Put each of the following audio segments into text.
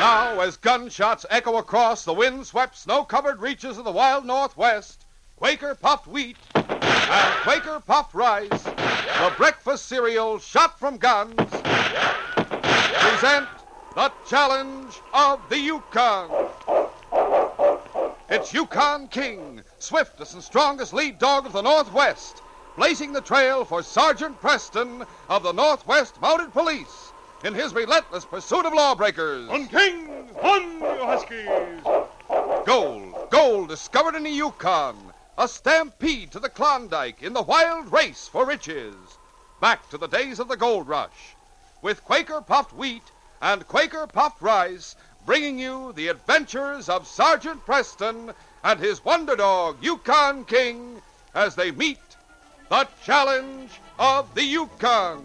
Now, as gunshots echo across the wind-swept, snow-covered reaches of the wild Northwest, Quaker Puffed Wheat and Quaker Puffed Rice, the breakfast cereal shot from guns, present the challenge of the Yukon. It's Yukon King, swiftest and strongest lead dog of the Northwest, blazing the trail for Sergeant Preston of the Northwest Mounted Police in his relentless pursuit of lawbreakers. On King, on, you Huskies! Gold discovered in the Yukon, a stampede to the Klondike in the wild race for riches. Back to the days of the gold rush, with Quaker Puffed Wheat and Quaker Puffed Rice, bringing you the adventures of Sergeant Preston and his wonder dog, Yukon King, as they meet the challenge of the Yukon.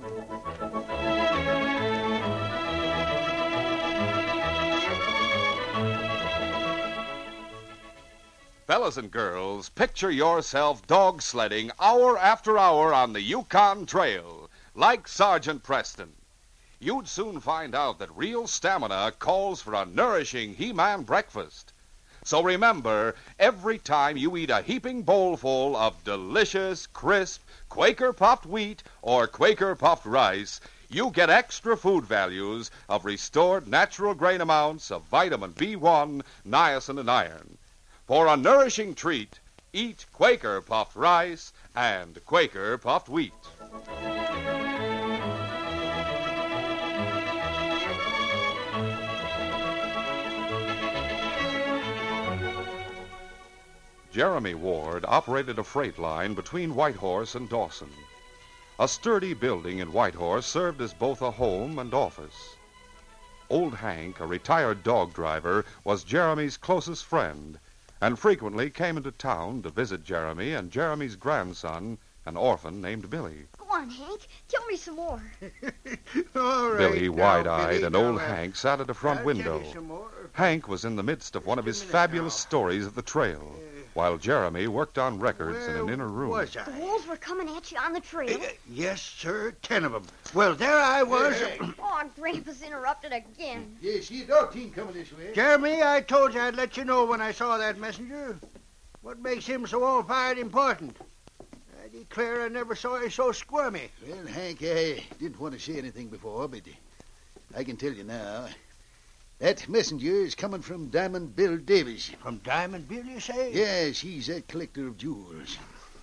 Fellas and girls, picture yourself dog sledding hour after hour on the Yukon Trail, like Sergeant Preston. You'd soon find out that real stamina calls for a nourishing He-Man breakfast. So remember, every time you eat a heaping bowlful of delicious, crisp Quaker Puffed Wheat or Quaker Puffed Rice, you get extra food values of restored natural grain amounts of vitamin B1, niacin, and iron. For a nourishing treat, eat Quaker Puffed Rice and Quaker Puffed Wheat. Jeremy Ward operated a freight line between Whitehorse and Dawson. A sturdy building in Whitehorse served as both a home and office. Old Hank, a retired dog driver, was Jeremy's closest friend and frequently came into town to visit Jeremy and Jeremy's grandson, an orphan named Billy. Go on, Hank. Tell me some more. All right. Billy, wide-eyed, Billy, and old Hank sat at a front window. Hank was in the midst of one of his fabulous stories of the trail, while Jeremy worked on records in an inner room. Was I? The wolves were coming at you on the trail. Yes, sir. 10 of them. Well, there I was. Oh, Grandpa's interrupted again. Yeah, see a dog team coming this way. Jeremy, I told you I'd let you know when I saw that messenger. What makes him so all-fired important? I declare I never saw you so squirmy. Well, Hank, I didn't want to say anything before, but I can tell you now. That messenger is coming from Diamond Bill Davis. From Diamond Bill, you say? Yes, he's a collector of jewels.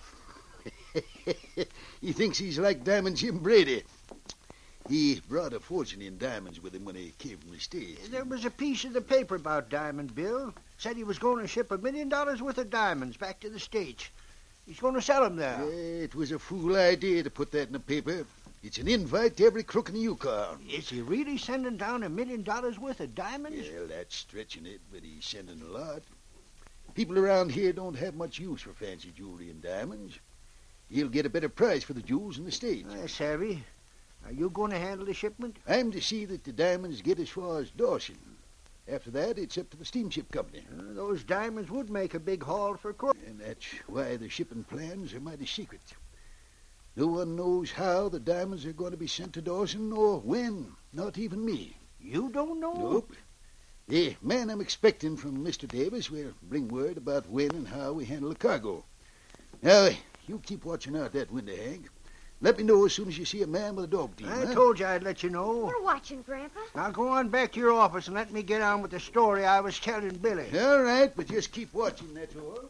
He thinks he's like Diamond Jim Brady. He brought a fortune in diamonds with him when he came from the States. There was a piece of the paper about Diamond Bill. Said he was going to ship $1 million worth of diamonds back to the States. He's going to sell them there. It was a fool idea to put that in the paper. It's an invite to every crook in the Yukon. Is he really sending down $1 million worth of diamonds? Well, that's stretching it, but he's sending a lot. People around here don't have much use for fancy jewelry and diamonds. He'll get a better price for the jewels in the States. Savvy. Are you going to handle the shipment? I'm to see that the diamonds get as far as Dawson. After that, it's up to the steamship company. Those diamonds would make a big haul for crook. And that's why the shipping plans are mighty secret. No one knows how the diamonds are going to be sent to Dawson or when. Not even me. You don't know? Nope. The man I'm expecting from Mr. Davis will bring word about when and how we handle the cargo. Now, you keep watching out that window, Hank. Let me know as soon as you see a man with a dog team. I told you I'd let you know. We're watching, Grandpa. Now go on back to your office and let me get on with the story I was telling Billy. All right, but just keep watching, that's all.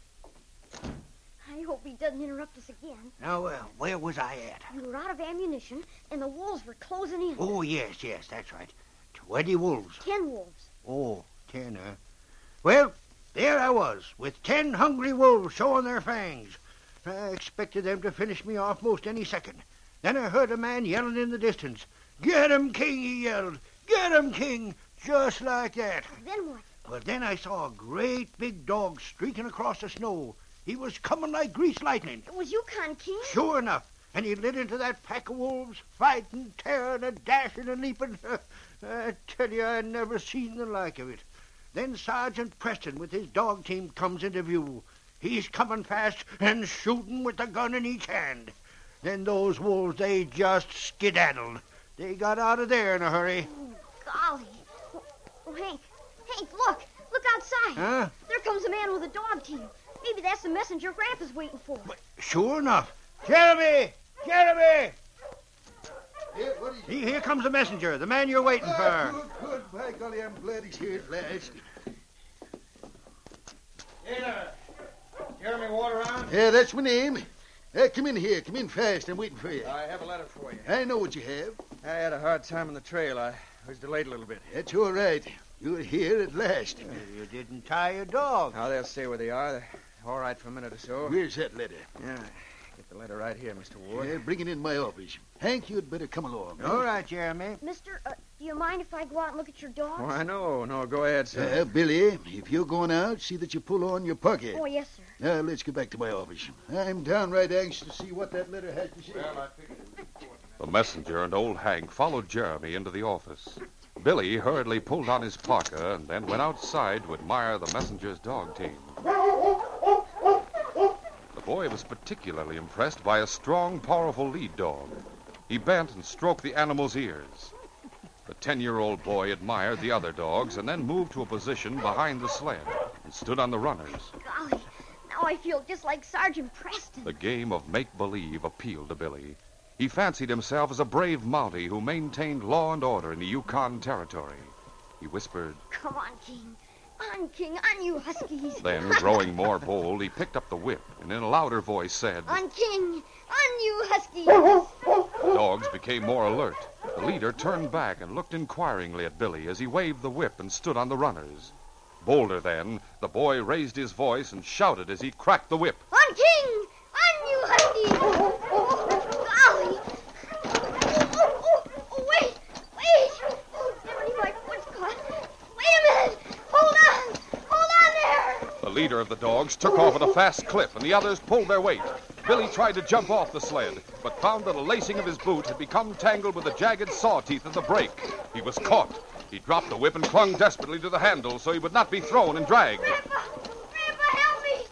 I hope he doesn't interrupt us again. Now, where was I at? You were out of ammunition, and the wolves were closing in. Oh, yes, that's right. 20 wolves. 10 wolves. Oh, 10, huh? Well, there I was, with 10 hungry wolves showing their fangs. I expected them to finish me off most any second. Then I heard a man yelling in the distance. "Get him, King," he yelled. "Get him, King," just like that. Then what? Well, then I saw a great big dog streaking across the snow. He was coming like greased lightning. It was Yukon King? Sure enough. And he lit into that pack of wolves, fighting, tearing, and dashing and leaping. I tell you, I never seen the like of it. Then Sergeant Preston with his dog team comes into view. He's coming fast and shooting with the gun in each hand. Then those wolves, they just skedaddled. They got out of there in a hurry. Oh, golly. Oh, Hank, look. Look outside. Huh? There comes a man with a dog team. Maybe that's the messenger Grandpa's waiting for. But sure enough. Jeremy! Jeremy! Yeah, what is it? Here comes the messenger, the man you're waiting for. Good. By golly, I'm glad he's here at last. Hey there. Jeremy Ward around? Yeah, that's my name. Come in here. Come in fast. I'm waiting for you. I have a letter for you. I know what you have. I had a hard time on the trail. I was delayed a little bit. That's all right. You're here at last. You didn't tie your dog. Now, they'll stay where they are. They're all right for a minute or so. Where's that letter? Yeah, get the letter right here, Mr. Ward. Yeah, bring it in my office. Hank, you'd better come along. All right, Jeremy. Mister, do you mind if I go out and look at your dogs? Oh, I know. No, go ahead, sir. Billy, if you're going out, see that you pull on your pocket. Oh, yes, sir. Now, let's get back to my office. I'm downright anxious to see what that letter has to say. Well, I figured it was important. The messenger and old Hank followed Jeremy into the office. Billy hurriedly pulled on his parka and then went outside to admire the messenger's dog team. The boy was particularly impressed by a strong, powerful lead dog. He bent and stroked the animal's ears. The 10-year-old boy admired the other dogs and then moved to a position behind the sled and stood on the runners. Golly, now I feel just like Sergeant Preston. The game of make-believe appealed to Billy. He fancied himself as a brave Mountie who maintained law and order in the Yukon Territory. He whispered, Come on, King. On, King. On, you huskies. then, growing more bold, he picked up the whip and in a louder voice said, On, King. On, you huskies. The dogs became more alert. The leader turned back and looked inquiringly at Billy as he waved the whip and stood on the runners. Bolder then, the boy raised his voice and shouted as he cracked the whip. On, King. On, you huskies. Golly. Wait. Never my foot's caught. Wait a minute. Hold on there. The leader of the dogs took off at a fast clip, and the others pulled their weight. Billy tried to jump off the sled, but found that a lacing of his boot had become tangled with the jagged saw teeth of the brake. He was caught. He dropped the whip and clung desperately to the handle so he would not be thrown and dragged. Grandpa, help me.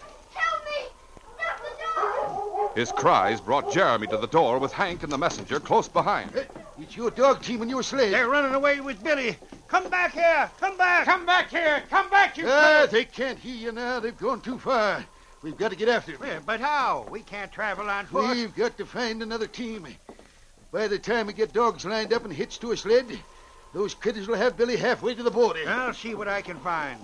Stop the dog. His cries brought Jeremy to the door with Hank and the messenger close behind. It's your dog team and your sled. They're running away with Billy. Come back here. Come back. Come back here. Come back, you... They can't hear you now. They've gone too far. We've got to get after them. Yeah, but how? We can't travel on foot. We've got to find another team. By the time we get dogs lined up and hitched to a sled, those critters will have Billy halfway to the border. I'll see what I can find.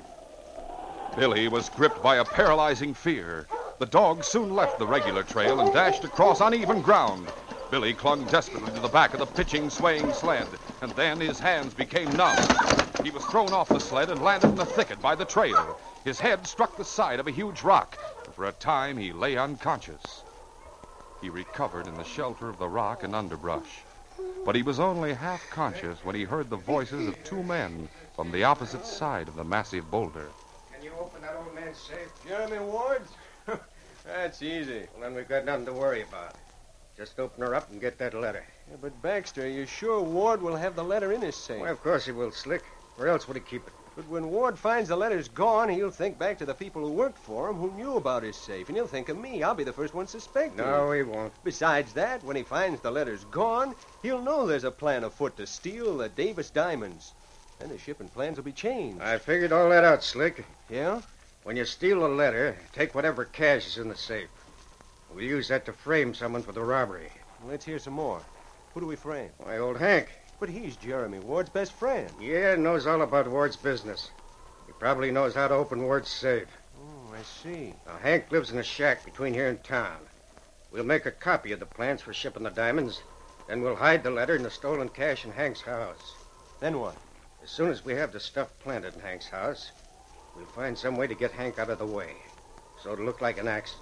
Billy was gripped by a paralyzing fear. The dogs soon left the regular trail and dashed across uneven ground. Billy clung desperately to the back of the pitching, swaying sled, and then his hands became numb. He was thrown off the sled and landed in a thicket by the trail. His head struck the side of a huge rock, and for a time he lay unconscious. He recovered in the shelter of the rock and underbrush, but he was only half conscious when he heard the voices of two men from the opposite side of the massive boulder. Can you open that old man's safe? Jeremy Ward? That's easy. Well, then we've got nothing to worry about. Just open her up and get that letter. Yeah, but Baxter, you're sure Ward will have the letter in his safe? Well, of course he will, Slick. Where else would he keep it? But when Ward finds the letter's gone, he'll think back to the people who worked for him who knew about his safe, and he'll think of me. I'll be the first one suspected. No, he won't. Besides that, when he finds the letter's gone, he'll know there's a plan afoot to steal the Davis diamonds. Then his shipping plans will be changed. I figured all that out, Slick. Yeah? When you steal the letter, take whatever cash is in the safe. We'll use that to frame someone for the robbery. Let's hear some more. Who do we frame? Why, old Hank. But he's Jeremy Ward's best friend. Yeah, knows all about Ward's business. He probably knows how to open Ward's safe. Oh, I see. Now, Hank lives in a shack between here and town. We'll make a copy of the plans for shipping the diamonds. Then we'll hide the letter and the stolen cash in Hank's house. Then what? As soon as we have the stuff planted in Hank's house, we'll find some way to get Hank out of the way, so it'll look like an accident.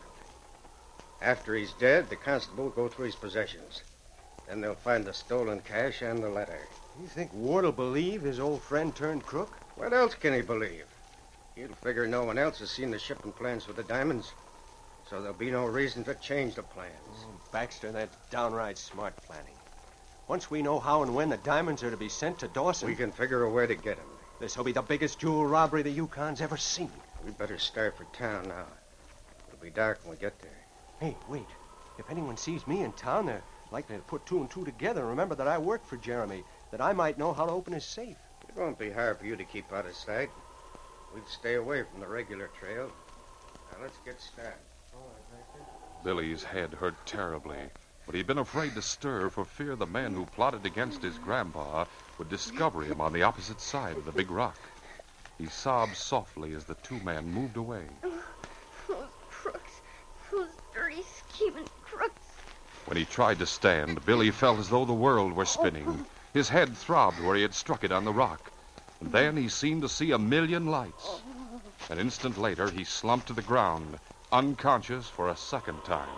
After he's dead, the constable will go through his possessions. Then they'll find the stolen cash and the letter. You think Ward'll believe his old friend turned crook? What else can he believe? He'll figure no one else has seen the shipping plans for the diamonds, so there'll be no reason to change the plans. Oh, Baxter, that's downright smart planning. Once we know how and when the diamonds are to be sent to Dawson, We can figure a way to get him. this'll be the biggest jewel robbery the Yukon's ever seen. We'd better start for town now. It'll be dark when we get there. Hey, wait. If anyone sees me in town, they're likely to put two and two together and remember that I worked for Jeremy, that I might know how to open his safe. won't be hard for you to keep out of sight. We'd stay away from the regular trail. Now, let's get started. Billy's head hurt terribly, but he'd been afraid to stir for fear the men who plotted against his grandpa would discover him on the opposite side of the big rock. He sobbed softly as the two men moved away. Those crooks. Those dirty, scheming crooks. When he tried to stand, Billy felt as though the world were spinning. His head throbbed where he had struck it on the rock. And then he seemed to see a million lights. An instant later, he slumped to the ground, unconscious for a second time.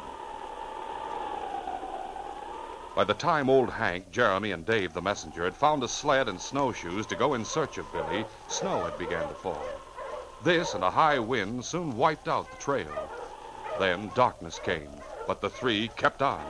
By the time old Hank, Jeremy, and Dave, the messenger, had found a sled and snowshoes to go in search of Billy, snow had begun to fall. This and a high wind soon wiped out the trail. Then darkness came, but the three kept on.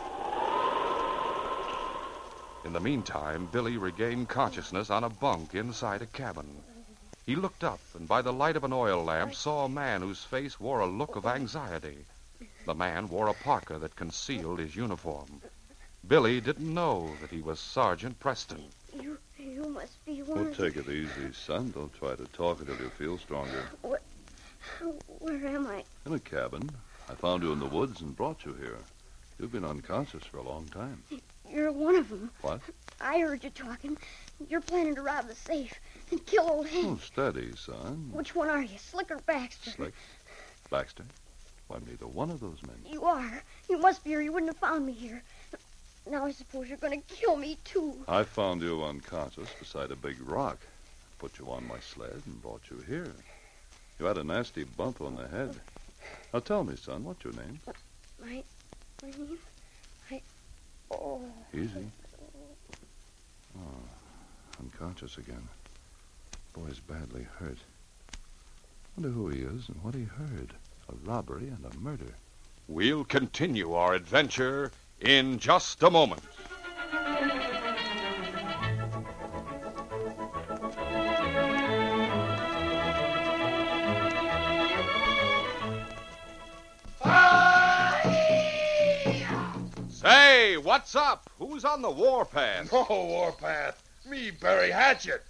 In the meantime, Billy regained consciousness on a bunk inside a cabin. He looked up and by the light of an oil lamp saw a man whose face wore a look of anxiety. The man wore a parka that concealed his uniform. Billy didn't know that he was Sergeant Preston. You must be one. Well, take it easy, son. Don't try to talk until you feel stronger. Where am I? In a cabin. I found you in the woods and brought you here. You've been unconscious for a long time. You're one of them. What? I heard you talking. You're planning to rob the safe and kill old Hank. Oh, steady, son. Which one are you, Slick or Baxter? Slick? Baxter? Well, I'm neither one of those men. You are. You must be, or you wouldn't have found me here. Now I suppose you're going to kill me, too. I found you unconscious beside a big rock. Put you on my sled and brought you here. You had a nasty bump on the head. Now tell me, son, what's your name? My name? Easy. Oh, unconscious again. Boy's badly hurt. Wonder who he is and what he heard. A robbery and a murder. We'll continue our adventure in just a moment. Say, what's up? Who's on the warpath? No warpath. Me, Barry Hatchet.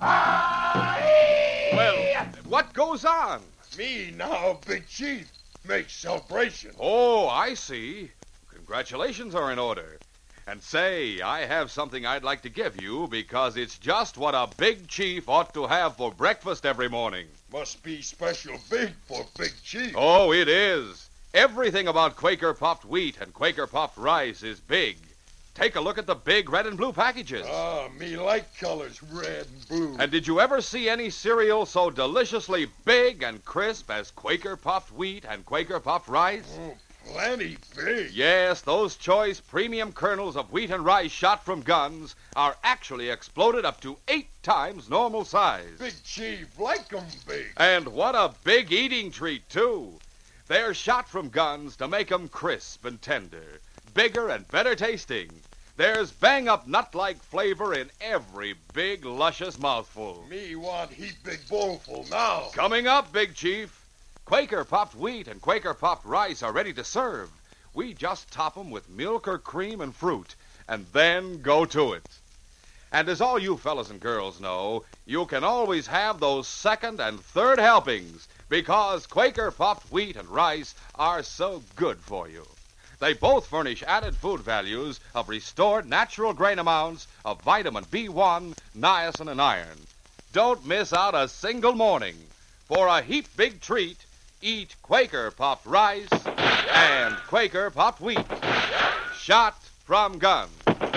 Well, what goes on? Me now, big chief. Make celebration. Oh, I see. Congratulations are in order. And say, I have something I'd like to give you because it's just what a big chief ought to have for breakfast every morning. Must be special big for big chief. Oh, it is. Everything about Quaker puffed wheat and Quaker puffed rice is big. Take a look at the big red and blue packages. Me like colors red and blue. And did you ever see any cereal so deliciously big and crisp as Quaker puffed wheat and Quaker puffed rice? Oh, plenty big. Yes, those choice premium kernels of wheat and rice shot from guns are actually exploded up to 8 times normal size. Big chief, like 'em big. And what a big eating treat, too. They're shot from guns to make 'em crisp and tender, bigger and better tasting. There's bang-up nut-like flavor in every big, luscious mouthful. Me want heap big bowlful now. Coming up, Big Chief. Quaker puffed wheat and Quaker puffed rice are ready to serve. We just top 'em with milk or cream and fruit, and then go to it. And as all you fellas and girls know, you can always have those second and third helpings because Quaker puffed wheat and rice are so good for you. They both furnish added food values of restored natural grain amounts of vitamin B1, niacin, and iron. Don't miss out a single morning. For a heap big treat, eat Quaker puffed rice and Quaker puffed wheat. Shot from guns.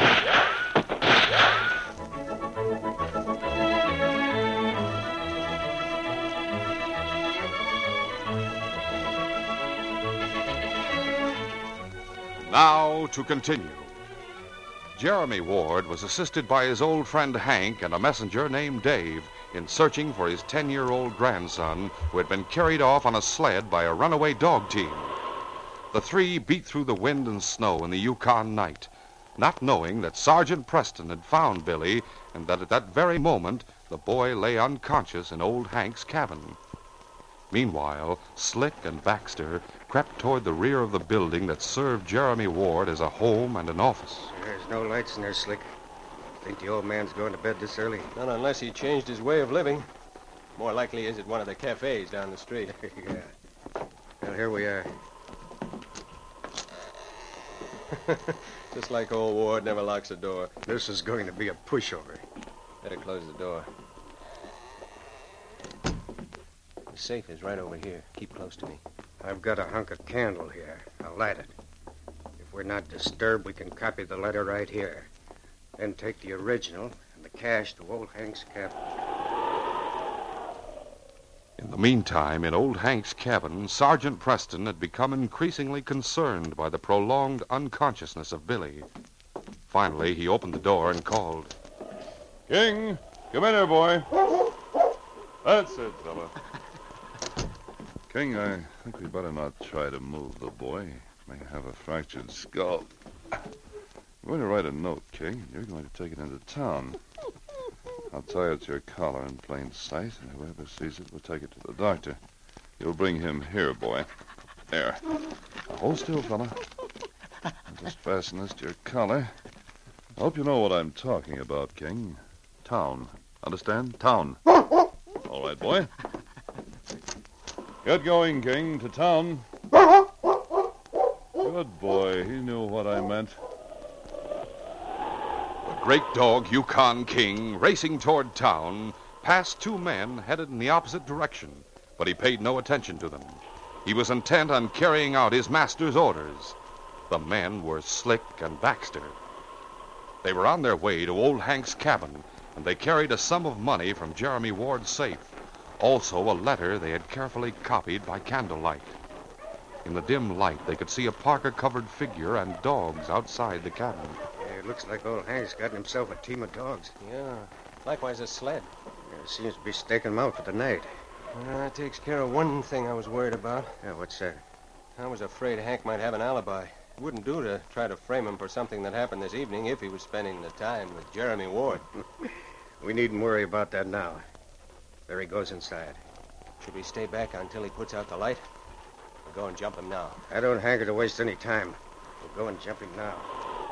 Now to continue. Jeremy Ward was assisted by his old friend Hank and a messenger named Dave in searching for his 10-year-old grandson who had been carried off on a sled by a runaway dog team. The three beat through the wind and snow in the Yukon night, not knowing that Sergeant Preston had found Billy and that at that very moment the boy lay unconscious in old Hank's cabin. Meanwhile, Slick and Baxter crept toward the rear of the building that served Jeremy Ward as a home and an office. There's no lights in there, Slick. Think the old man's going to bed this early? Not unless he changed his way of living. More likely is at one of the cafes down the street. Yeah. Well, here we are. Just like old Ward never locks the door. This is going to be a pushover. Better close the door. The safe is right over here. Keep close to me. I've got a hunk of candle here. I'll light it. If we're not disturbed, we can copy the letter right here. Then take the original and the cash to old Hank's cabin. In the meantime, in old Hank's cabin, Sergeant Preston had become increasingly concerned by the prolonged unconsciousness of Billy. Finally, he opened the door and called. King, come in here, boy. That's it, fella. King, I think we better not try to move the boy. He may have a fractured skull. I'm going to write a note, King. You're going to take it into town. I'll tie it to your collar in plain sight, and whoever sees it will take it to the doctor. You'll bring him here, boy. There. Now, hold still, fella. I'll just fasten this to your collar. I hope you know what I'm talking about, King. Town. Understand? Town. All right, boy. Get going, King. To town. Good boy. He knew what I meant. The great dog, Yukon King, racing toward town, passed two men headed in the opposite direction, but he paid no attention to them. He was intent on carrying out his master's orders. The men were Slick and Baxter. They were on their way to old Hank's cabin, and they carried a sum of money from Jeremy Ward's safe. Also, a letter they had carefully copied by candlelight. In the dim light, they could see a parka-covered figure and dogs outside the cabin. Yeah, it looks like old Hank's gotten himself a team of dogs. Yeah. Likewise a sled. Yeah, seems to be staking them out for the night. That takes care of one thing I was worried about. Yeah, what's that? I was afraid Hank might have an alibi. It wouldn't do to try to frame him for something that happened this evening if he was spending the time with Jeremy Ward. We needn't worry about that now. There he goes inside. Should we stay back until he puts out the light? Or go and jump him now? I don't hanker to waste any time. We'll go and jump him now.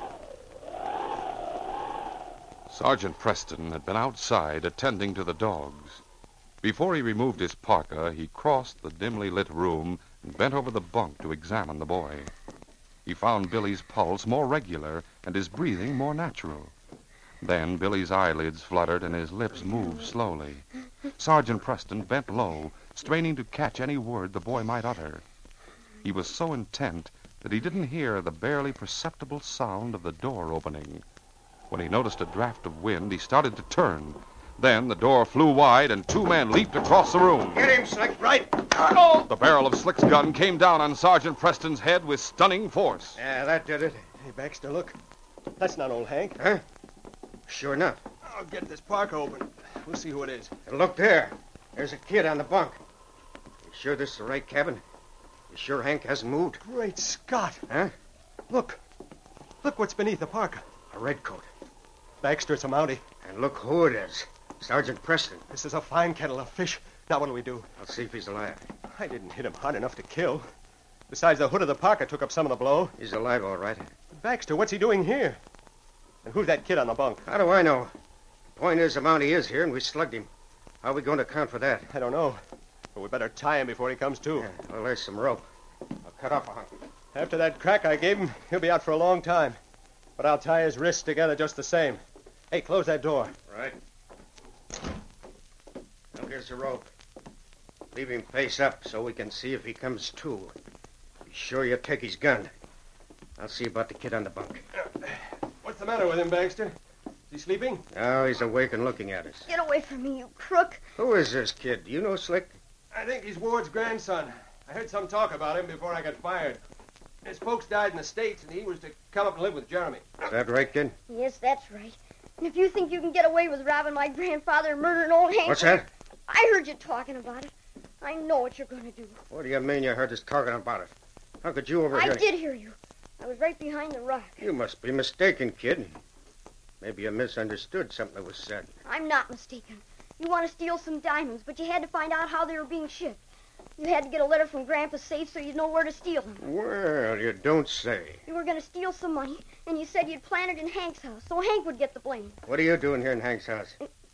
Sergeant Preston had been outside attending to the dogs. Before he removed his parka, he crossed the dimly lit room and bent over the bunk to examine the boy. He found Billy's pulse more regular and his breathing more natural. Then Billy's eyelids fluttered and his lips moved slowly. Sergeant Preston bent low, straining to catch any word the boy might utter. He was so intent that he didn't hear the barely perceptible sound of the door opening. When he noticed a draft of wind, he started to turn. Then the door flew wide and two men leaped across the room. Get him, Slick, right? The barrel of Slick's gun came down on Sergeant Preston's head with stunning force. Yeah, that did it. Hey, Baxter, look. That's not old Hank. Huh? Sure enough. I'll get this parka open. We'll see who it is. And look there. There's a kid on the bunk. You sure this is the right cabin? You sure Hank hasn't moved? Great Scott. Huh? Look. Look what's beneath the parka. A redcoat. Baxter, it's a Mountie. And look who it is. Sergeant Preston. This is a fine kettle of fish. Now what'll we do? I'll see if he's alive. I didn't hit him hard enough to kill. Besides, the hood of the parka took up some of the blow. He's alive, all right. Baxter, what's he doing here? And who's that kid on the bunk? How do I know? The point is, the Mountie is here, and we slugged him. How are we going to account for that? I don't know. But we better tie him before he comes to. Yeah, well, there's some rope. I'll cut off a hunk. After that crack I gave him, he'll be out for a long time. But I'll tie his wrists together just the same. Hey, close that door. Right. Now, here's the rope. Leave him face up so we can see if he comes to. Be sure you take his gun. I'll see about the kid on the bunk. What's the matter with him, Baxter? Is he sleeping? Now he's awake and looking at us. Get away from me, you crook. Who is this kid? Do you know Slick? I think he's Ward's grandson. I heard some talk about him before I got fired. His folks died in the States, and he was to come up and live with Jeremy. Is that right, kid? Yes, that's right. And if you think you can get away with robbing my grandfather and murdering old Hank... What's that? I heard you talking about it. I know what you're going to do. What do you mean you heard us talking about it? How could you overhear I it? did hear you. I was right behind the rock. You must be mistaken, kid. Maybe you misunderstood something that was said. I'm not mistaken. You want to steal some diamonds, but you had to find out how they were being shipped. You had to get a letter from Grandpa's safe so you'd know where to steal them. Well, you don't say. You were going to steal some money, and you said you'd plant it in Hank's house, so Hank would get the blame. What are you doing here in Hank's house?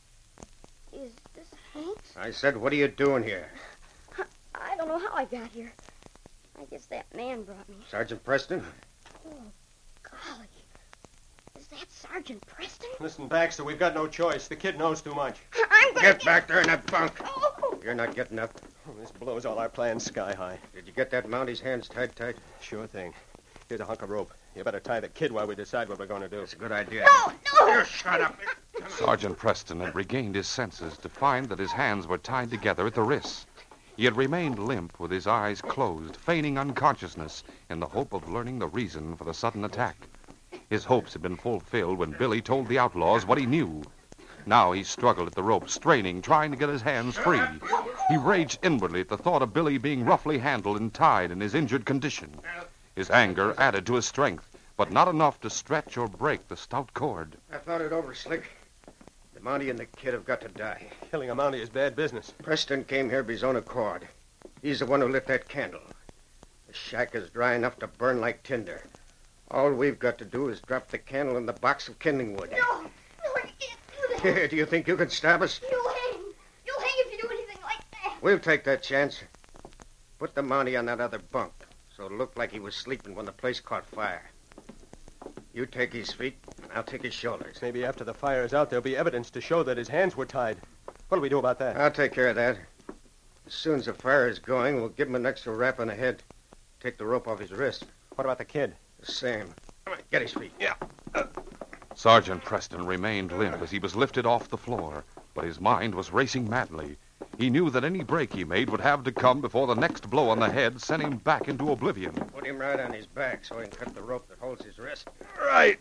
Is this Hank's? I said, what are you doing here? I don't know how I got here. I guess that man brought me. Sergeant Preston? Oh, golly. Is that Sergeant Preston? Listen, Baxter, we've got no choice. The kid knows too much. I'm going to Get back there in that bunk. Oh. You're not getting up. This blows all our plans sky high. Did you get that Mounty's hands tied tight? Sure thing. Here's a hunk of rope. You better tie the kid while we decide what we're going to do. That's a good idea. No! You shut up. Sergeant Preston had regained his senses to find that his hands were tied together at the wrists. He had remained limp with his eyes closed, feigning unconsciousness in the hope of learning the reason for the sudden attack. His hopes had been fulfilled when Billy told the outlaws what he knew. Now he struggled at the rope, straining, trying to get his hands free. He raged inwardly at the thought of Billy being roughly handled and tied in his injured condition. His anger added to his strength, but not enough to stretch or break the stout cord. I thought it over, Slick. The Mounty and the kid have got to die. Killing a Mountie is bad business. Preston came here of his own accord. He's the one who lit that candle. The shack is dry enough to burn like tinder. All we've got to do is drop the candle in the box of kindling wood. No, you can't do that. Do you think you can stop us? You'll hang. You'll hang if you do anything like that. We'll take that chance. Put the Mountie on that other bunk, so it'll look like he was sleeping when the place caught fire. You take his feet, and I'll take his shoulders. Maybe after the fire's out, there'll be evidence to show that his hands were tied. What'll we do about that? I'll take care of that. As soon as the fire is going, we'll give him an extra rap on the head. Take the rope off his wrist. What about the kid? The same. Come on, get his feet. Yeah. Sergeant Preston remained limp as he was lifted off the floor, but his mind was racing madly. He knew that any break he made would have to come before the next blow on the head sent him back into oblivion. Put him right on his back so he can cut the rope that holds his wrist. Right.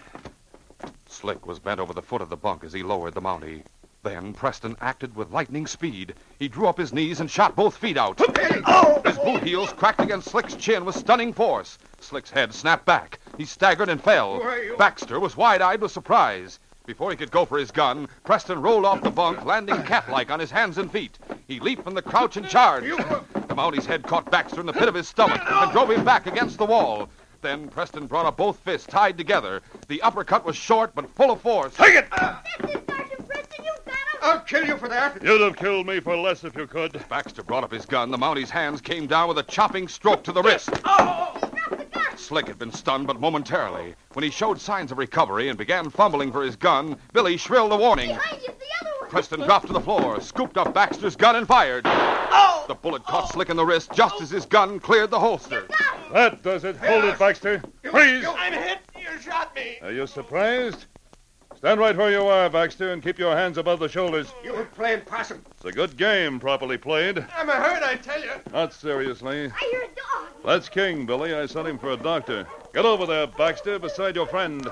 Slick was bent over the foot of the bunk as he lowered the Mountie. Then Preston acted with lightning speed. He drew up his knees and shot both feet out. His boot heels cracked against Slick's chin with stunning force. Slick's head snapped back. He staggered and fell. Baxter was wide-eyed with surprise. Before he could go for his gun, Preston rolled off the bunk, landing cat-like on his hands and feet. He leaped from the crouch and charged. The Mountie's head caught Baxter in the pit of his stomach and drove him back against the wall. Then Preston brought up both fists tied together. The uppercut was short but full of force. Take it! That's it, Sergeant Preston. You got him. I'll kill you for that. You'd have killed me for less if you could. Baxter brought up his gun. The Mountie's hands came down with a chopping stroke to the wrist. He dropped the gun. Slick had been stunned but momentarily. When he showed signs of recovery and began fumbling for his gun, Billy shrilled a warning. Behind you, the other one. Preston dropped to the floor, scooped up Baxter's gun, and fired. The bullet caught Slick in the wrist just as his gun cleared the holster. That does it. Hold it, Baxter. Freeze! I'm hit. You shot me. Are you surprised? Stand right where you are, Baxter, and keep your hands above the shoulders. You were playing possum. It's a good game, properly played. I'm hurt, I tell you. Not seriously. I hear a dog. That's King, Billy. I sent him for a doctor. Get over there, Baxter, beside your friend.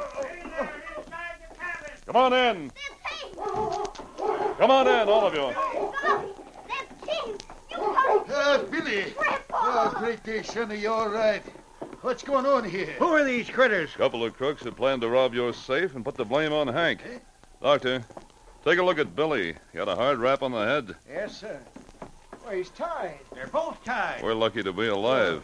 Come on in. That's Hank. Come on in, all of you. Golly, that's King. You come. Billy. Grandpa. Great day, Sonny. You all right? What's going on here? Who are these critters? Couple of crooks had planned to rob your safe and put the blame on Hank. Doctor, take a look at Billy. He got a hard rap on the head. Yes, sir. Well, he's tied. They're both tied. We're lucky to be alive.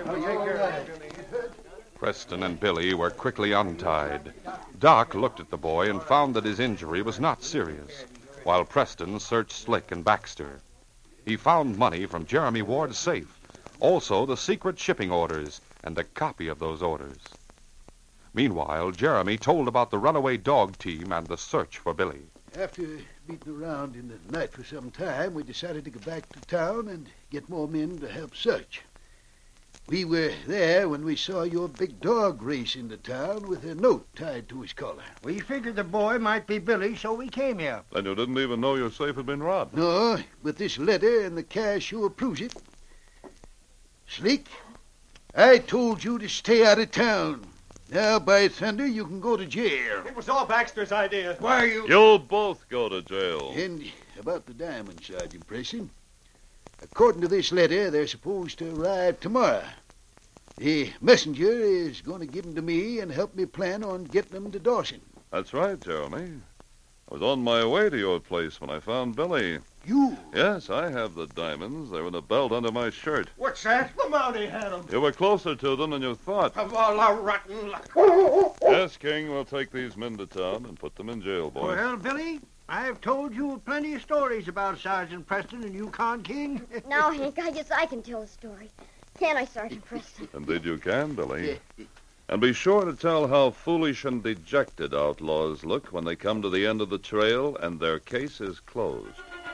Preston and Billy were quickly untied. Doc looked at the boy and found that his injury was not serious, while Preston searched Slick and Baxter. He found money from Jeremy Ward's safe, also the secret shipping orders and a copy of those orders. Meanwhile, Jeremy told about the runaway dog team and the search for Billy. After beating around in the night for some time, we decided to go back to town and get more men to help search. We were there when we saw your big dog race into town with a note tied to his collar. We figured the boy might be Billy, so we came here. Then you didn't even know your safe had been robbed. No, but this letter and the cash sure proves it. Slick, I told you to stay out of town. Now, by thunder, you can go to jail. It was all Baxter's idea. Why, you... You'll both go to jail. And about the diamonds, Sergeant Preston. According to this letter, they're supposed to arrive tomorrow. The messenger is going to give them to me and help me plan on getting them to Dawson. That's right, Jeremy. I was on my way to your place when I found Billy. You? Yes, I have the diamonds. They're in a belt under my shirt. What's that? The Mountie had 'em. You were closer to them than you thought. Of all our rotten luck. Yes, King, we'll take these men to town and put them in jail, boy. Well, Billy, I've told you plenty of stories about Sergeant Preston and Yukon King. Now, Hank, I guess I can tell a story. Can I, Sergeant Preston? Indeed you can, Billy. And be sure to tell how foolish and dejected outlaws look when they come to the end of the trail and their case is closed.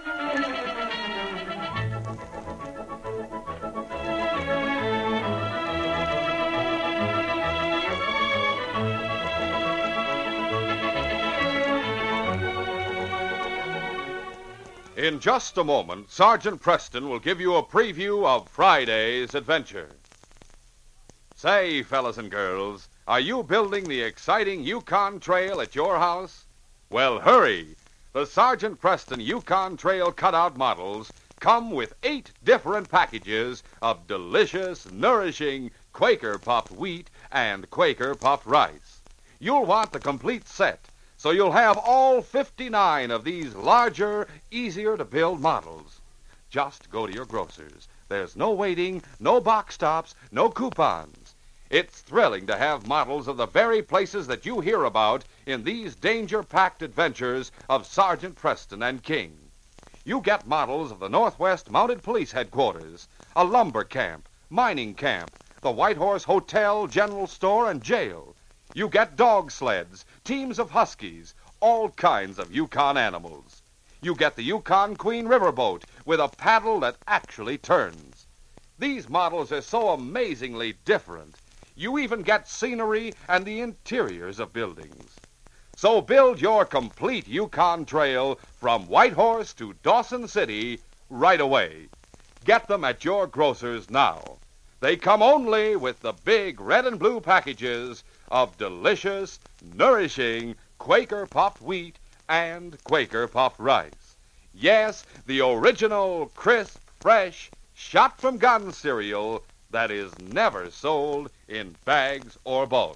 In just a moment, Sergeant Preston will give you a preview of Friday's adventure. Say, fellas and girls, are you building the exciting Yukon Trail at your house? Well, hurry! The Sergeant Preston Yukon Trail cutout models come with 8 different packages of delicious, nourishing Quaker puffed wheat and Quaker puffed rice. You'll want the complete set, so you'll have all 59 of these larger, easier-to-build models. Just go to your grocer's. There's no waiting, no box stops, no coupons. It's thrilling to have models of the very places that you hear about in these danger-packed adventures of Sergeant Preston and King. You get models of the Northwest Mounted Police Headquarters, a lumber camp, mining camp, the White Horse Hotel, General Store, and jail. You get dog sleds, teams of huskies, all kinds of Yukon animals. You get the Yukon Queen riverboat with a paddle that actually turns. These models are so amazingly different. You even get scenery and the interiors of buildings. So build your complete Yukon Trail from Whitehorse to Dawson City right away. Get them at your grocer's now. They come only with the big red and blue packages of delicious, nourishing Quaker puffed wheat and Quaker puffed rice. Yes, the original, crisp, fresh, shot-from-gun cereal that is never sold in bags or bulk.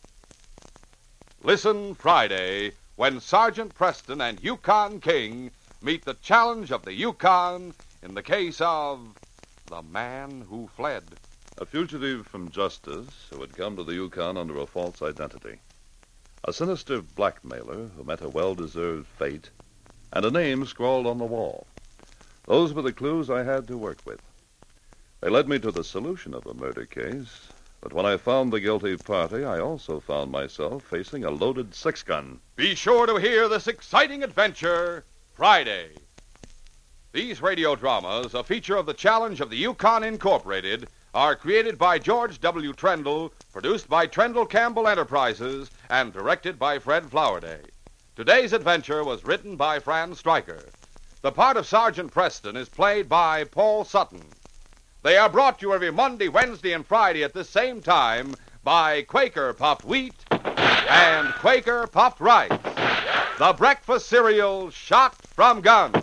Listen Friday when Sergeant Preston and Yukon King meet the challenge of the Yukon in the case of the man who fled. A fugitive from justice who had come to the Yukon under a false identity. A sinister blackmailer who met a well-deserved fate, and a name scrawled on the wall. Those were the clues I had to work with. They led me to the solution of the murder case, but when I found the guilty party, I also found myself facing a loaded 6-gun. Be sure to hear this exciting adventure Friday. These radio dramas, a feature of the Challenge of the Yukon Incorporated, are created by George W. Trendle, produced by Trendle Campbell Enterprises, and directed by Fred Flowerday. Today's adventure was written by Fran Stryker. The part of Sergeant Preston is played by Paul Sutton. They are brought to you every Monday, Wednesday, and Friday at the same time by Quaker Puffed Wheat and Quaker Puffed Rice, the breakfast cereal shot from guns.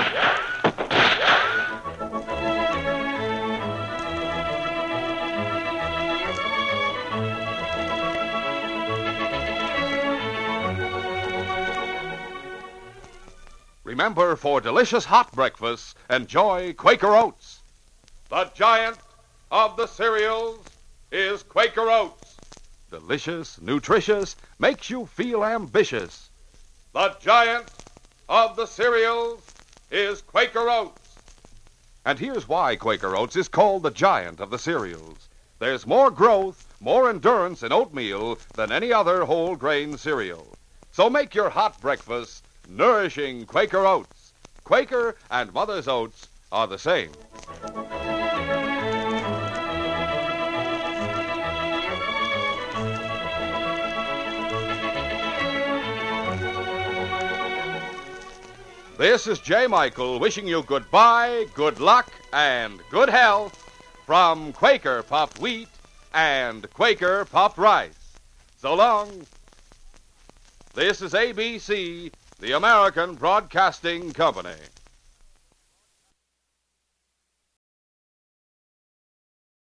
Remember, for delicious hot breakfasts, enjoy Quaker Oats. The giant of the cereals is Quaker Oats. Delicious, nutritious, makes you feel ambitious. The giant of the cereals is Quaker Oats. And here's why Quaker Oats is called the giant of the cereals. There's more growth, more endurance in oatmeal than any other whole grain cereal. So make your hot breakfast nourishing Quaker Oats. Quaker and Mother's Oats are the same. This is J. Michael wishing you goodbye, good luck, and good health from Quaker Puffed Wheat and Quaker Puffed Rice. So long. This is ABC, the American Broadcasting Company.